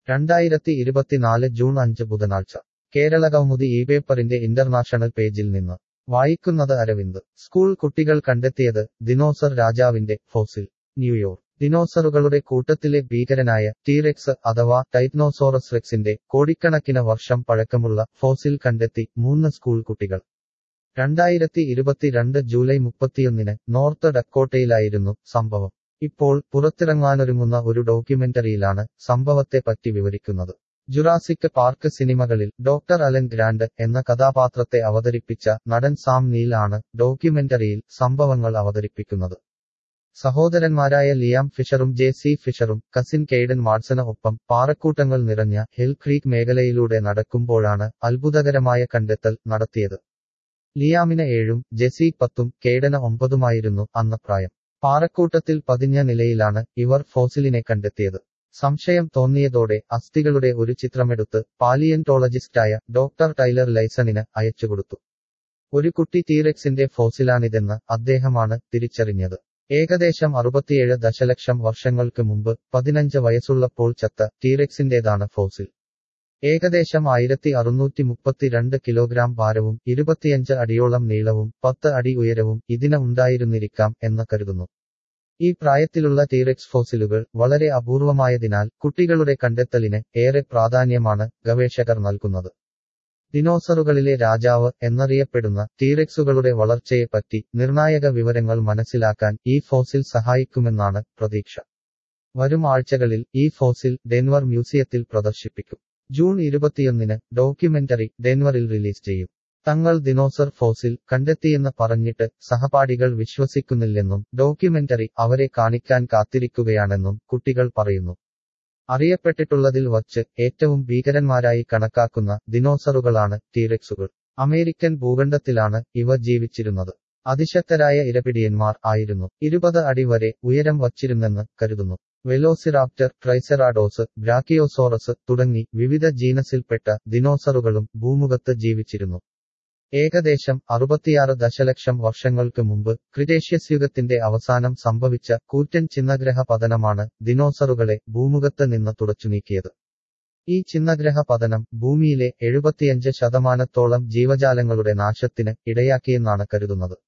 2024 June 5 ബുധനാഴ്ച കേരളകൗമുദി ഈ പേപ്പറിന്റെ ഇന്റർനാഷണൽ പേജിൽ നിന്ന് വായിക്കുന്നത് അരവിന്ദ്. സ്കൂൾ കുട്ടികൾ കണ്ടെത്തിയത് ദിനോസർ രാജാവിന്റെ ഫോസിൽ. ന്യൂയോർക്ക്. ദിനോസറുകളുടെ കൂട്ടത്തിലെ ഭീകരനായ ടീറെക്സ് അഥവാ ടൈറ്റനോസോറസ് റെക്സിന്റെ കോടിക്കണക്കിന് വർഷം പഴക്കമുള്ള ഫോസിൽ കണ്ടെത്തി 3 സ്കൂൾ കുട്ടികൾ. 2022 ജൂലൈ 31 നോർത്ത് ഡക്കോട്ടയിലായിരുന്നു സംഭവം. ഇപ്പോൾ പുറത്തിറങ്ങാനൊരുങ്ങുന്ന ഒരു ഡോക്യുമെന്ററിയിലാണ് സംഭവത്തെപ്പറ്റി വിവരിക്കുന്നത്. ജുറാസിക് പാർക്ക് സിനിമകളിൽ ഡോക്ടർ അലൻ ഗ്രാൻഡ് എന്ന കഥാപാത്രത്തെ അവതരിപ്പിച്ച നടൻ സാം നീൽ ആണ് ഡോക്യുമെന്ററിയിൽ സംഭവങ്ങൾ അവതരിപ്പിക്കുന്നത്. സഹോദരന്മാരായ ലിയാം ഫിഷറും ജെ.സി. ഫിഷറും കസിൻ കെയ്ഡൻ മാഡ്സന് ഒപ്പം പാറക്കൂട്ടങ്ങൾ നിറഞ്ഞ ഹിൽ ക്രീക്ക് മേഖലയിലൂടെ നടക്കുമ്പോഴാണ് അത്ഭുതകരമായ കണ്ടെത്തൽ നടത്തിയത്. ലിയാമിന് 7ഉം ജെസ്സി 10ഉം കെയ്ഡന് 9ഉമായിരുന്നു അന്ന് പ്രായം. പാറക്കൂട്ടത്തിൽ പതിഞ്ഞ നിലയിലാണ് ഇവർ ഫോസിലിനെ കണ്ടെത്തിയത്. സംശയം തോന്നിയതോടെ അസ്ഥികളുടെ ഒരു ചിത്രമെടുത്ത് പാലിയന്റോളജിസ്റ്റായ ഡോക്ടർ ടൈലർ ലൈസണിന് അയച്ചുകൊടുത്തു. ഒരു കുട്ടി ടീറെക്സിന്റെ ഫോസിലാണിതെന്ന് അദ്ദേഹമാണ് തിരിച്ചറിഞ്ഞത്. ഏകദേശം 67 ദശലക്ഷം വർഷങ്ങൾക്ക് മുമ്പ് 15 വയസ്സുള്ളപ്പോൾ ചത്ത ടീറെക്സിന്റേതാണ് ഫോസിൽ. ഏകദേശം 1632 കിലോഗ്രാം ഭാരവും 25 അടിയോളം നീളവും 10 അടി ഉയരവും ഇതിന് ഉണ്ടായിരുന്നിരിക്കാം എന്ന് കരുതുന്നു. ഈ പ്രായത്തിലുള്ള ടീറെക്സ് ഫോസിലുകൾ വളരെ അപൂർവമായതിനാൽ കുട്ടികളുടെ കണ്ടെത്തലിന് ഏറെ പ്രാധാന്യമാണ് ഗവേഷകർ നൽകുന്നത്. ദിനോസറുകളിലെ രാജാവ് എന്നറിയപ്പെടുന്ന ടീറെക്സുകളുടെ വളർച്ചയെപ്പറ്റി നിർണായക വിവരങ്ങൾ മനസ്സിലാക്കാൻ ഈ ഫോസിൽ സഹായിക്കുമെന്നാണ് പ്രതീക്ഷ. വരും ആഴ്ചകളിൽ ഈ ഫോസിൽ ഡെൻവർ മ്യൂസിയത്തിൽ പ്രദർശിപ്പിക്കും. ജൂൺ 21 ഡോക്യുമെന്ററി ഡെൻവറിൽ റിലീസ് ചെയ്യും. തങ്ങൾ ദിനോസർ ഫോസിൽ കണ്ടെത്തിയെന്ന് പറഞ്ഞിട്ട് സഹപാഠികൾ വിശ്വസിക്കുന്നില്ലെന്നും ഡോക്യുമെന്ററി അവരെ കാണിക്കാൻ കാത്തിരിക്കുകയാണെന്നും കുട്ടികൾ പറയുന്നു. അറിയപ്പെട്ടിട്ടുള്ളതിൽ വച്ച് ഏറ്റവും ഭീകരന്മാരായി കണക്കാക്കുന്ന ദിനോസറുകളാണ് ടീറെക്സുകൾ. അമേരിക്കൻ ഭൂഖണ്ഡത്തിലാണ് ഇവ ജീവിച്ചിരുന്നത്. അതിശക്തരായ ഇരപിടിയന്മാർ ആയിരുന്നു. 20 അടി വരെ ഉയരം വച്ചിരുന്നെന്ന് കരുതുന്നു. വെലോസിറാപ്റ്റർ, ട്രൈസെറാഡോസ്, ബ്രാക്കിയോസോറസ് തുടങ്ങി വിവിധ ജീനസിൽപ്പെട്ട ദിനോസറുകളും ഭൂമുഖത്ത് ജീവിച്ചിരുന്നു. ഏകദേശം 66 ദശലക്ഷം വർഷങ്ങൾക്ക് മുമ്പ് ക്രിറ്റേഷ്യസ് യുഗത്തിന്റെ അവസാനം സംഭവിച്ച കൂറ്റൻ ഛിന്നഗ്രഹ പതനമാണ് ദിനോസറുകളെ ഭൂമുഖത്ത് നിന്ന് തുടച്ചുനീക്കിയത്. ഈ ഛിന്നഗ്രഹ പതനം ഭൂമിയിലെ 75% ജീവജാലങ്ങളുടെ നാശത്തിന് ഇടയാക്കിയെന്നാണ് കരുതുന്നത്.